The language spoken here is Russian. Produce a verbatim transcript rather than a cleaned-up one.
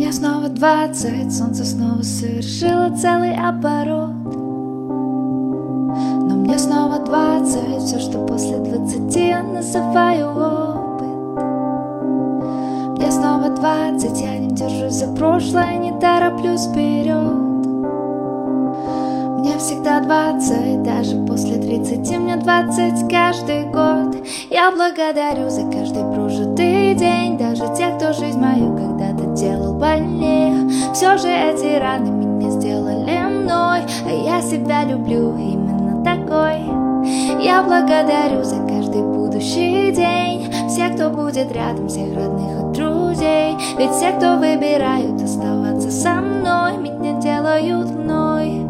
Мне снова двадцать, солнце снова совершило целый оборот. Но мне снова двадцать, все, что после двадцати я называю опыт. Мне снова двадцать, я не держусь за прошлое, не тороплюсь вперед. Мне всегда двадцать, даже после тридцати мне двадцать каждый год. Я благодарю за каждый прожитый день, даже тех, кто жизнь мою когда-то делал больнее. Все же эти раны меня сделали мной, а я себя люблю именно такой. Я благодарю за каждый будущий день, всех, кто будет рядом, всех родных и друзей. Ведь все, кто выбирают оставаться со мной, меня делают мной.